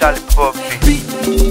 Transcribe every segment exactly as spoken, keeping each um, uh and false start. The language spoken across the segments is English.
Charlie Poppy.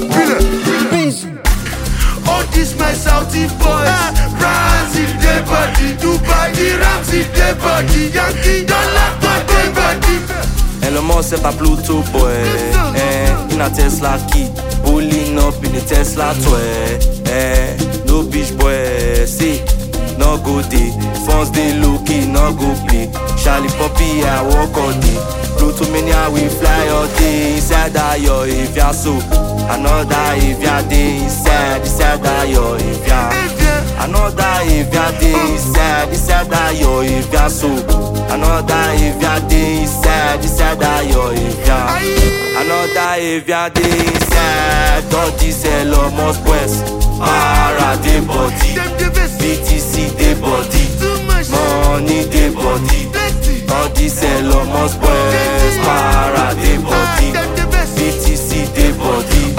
All this my Saudi boys, France in their body, Dubai, the Rams in their body, Yankee, don't laugh my dead body. Elon Musk set a Pluto boy, eh, in a Tesla key, pulling up in the Tesla toy, eh, no bitch boy, see, no go day, phones they looking, no go play, Charlie Poppy, I walk all day, Pluto mania we fly all day, inside that yo, if you're so, another if you're day, inside, inside that yo, if you're, another if you're day, inside, inside that yo, if you're so, another if you're day, inside, inside that yo, if you're, another if you're day, inside, all this Elon Musk West, para de body, B T C de body, money de body, all this Elon Musk West, para de body, B T C de body,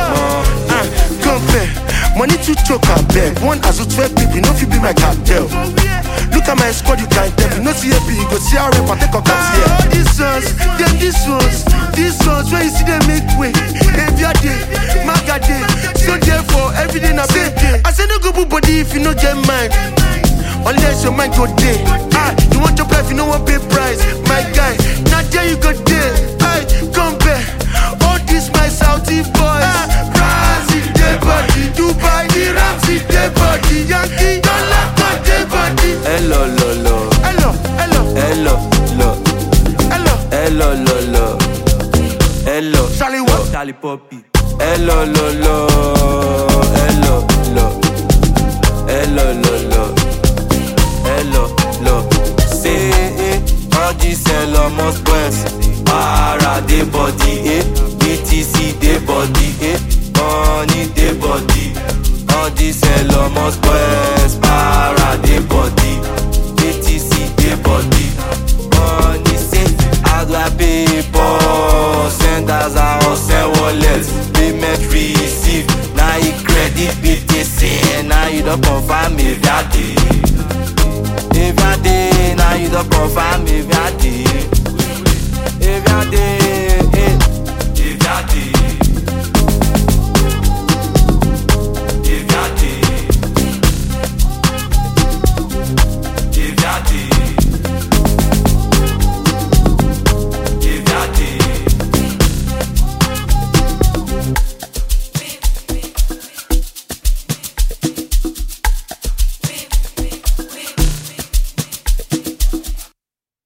compare, money to choke and beg, one as a twelve people, no fit be my cartel. Look at my squad, you can't tell me. No C A P, you go see how rap, I take a cut here. All these ones, them these ones, these ones, when you see them make way. Every day, maga day, so therefore, every day na big day. I say no go put body if you no get mine. Unless your mind go day. Ah, you want your life, you no want pay price. My guy, not there you go day. I come back. All these my Saudi boys, France in their body, Dubai, the Rams in their body, Yankee, don't laugh my dead body. Hello, lo, lo. Hello, hello, Hello, lo. hello, Hello, lo, lo. Hello, Charlie what? Charlie Poppy. Hello, lo, lo. Hello, lo. Hello, lo, lo. Hello, lo. Say, eh, all this Elon Musk West. Para de body, eh. B T C de body, eh. Money de body. All this Elon Musk West. Para de body. B T C de body. Money say, how do I pay for? Send as a or send wallet. Payment receive. Now you credit B T C. Now you don't confirm if you're